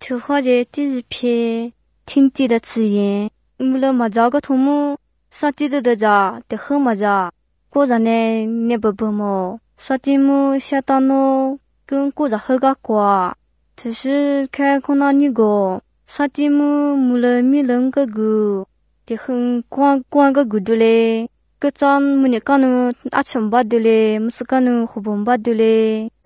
图好些第一篇听记的词言，为了么找个图目，啥记得的着，得喝么着，过着呢，你不不么，啥节目下到喏，跟过着喝个瓜，只是看看那你个，啥节目没了米人个个，得很光个个的嘞。个张木尼干呢，阿全巴的嘞，木斯干呢，胡本巴的嘞。